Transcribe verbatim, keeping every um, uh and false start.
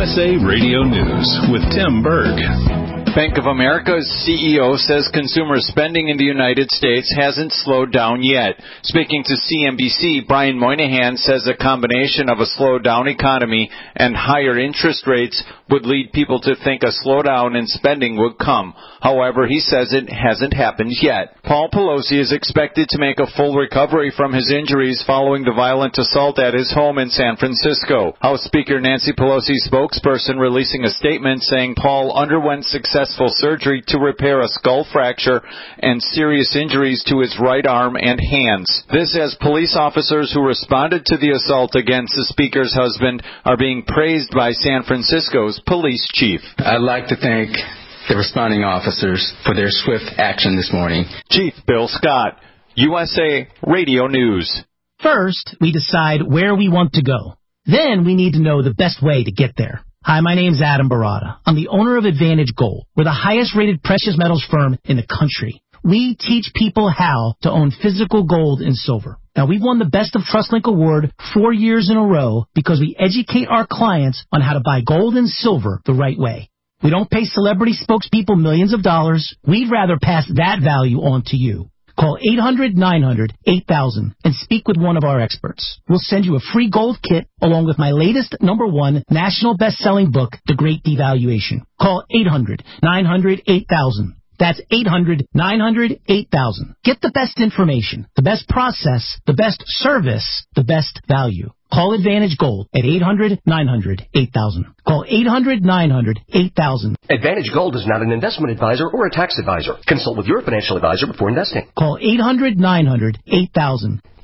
S A Radio News with Tim Berg. Bank of America's C E O says consumer spending in the United States hasn't slowed down yet. Speaking to C N B C, Brian Moynihan says a combination of a slowed down economy and higher interest rates would lead people to think a slowdown in spending would come. However, he says it hasn't happened yet. Paul Pelosi is expected to make a full recovery from his injuries following the violent assault at his home in San Francisco. House Speaker Nancy Pelosi's spokesperson releasing a statement saying Paul underwent successful surgery to repair a skull fracture and serious injuries to his right arm and hands. This as police officers who responded to the assault against the speaker's husband are being praised by San Francisco's police chief. I'd like to thank the responding officers for their swift action this morning. Chief Bill Scott, U S A Radio News. First, we decide where we want to go. Then we need to know the best way to get there. Hi, my name's Adam Barada. I'm the owner of Advantage Gold. We're the highest rated precious metals firm in the country. We teach people how to own physical gold and silver. Now, we've won the Best of TrustLink Award four years in a row because we educate our clients on how to buy gold and silver the right way. We don't pay celebrity spokespeople millions of dollars. We'd rather pass that value on to you. Call eight hundred nine hundred eight thousand and speak with one of our experts. We'll send you a free gold kit along with my latest number one national best-selling book, The Great Devaluation. Call eight hundred nine hundred eight thousand. That's eight hundred nine hundred eight thousand. Get the best information, the best process, the best service, the best value. Call Advantage Gold at eight hundred nine hundred eight thousand. Call eight hundred nine hundred eight thousand. Advantage Gold is not an investment advisor or a tax advisor. Consult with your financial advisor before investing. Call eight hundred nine hundred eight thousand.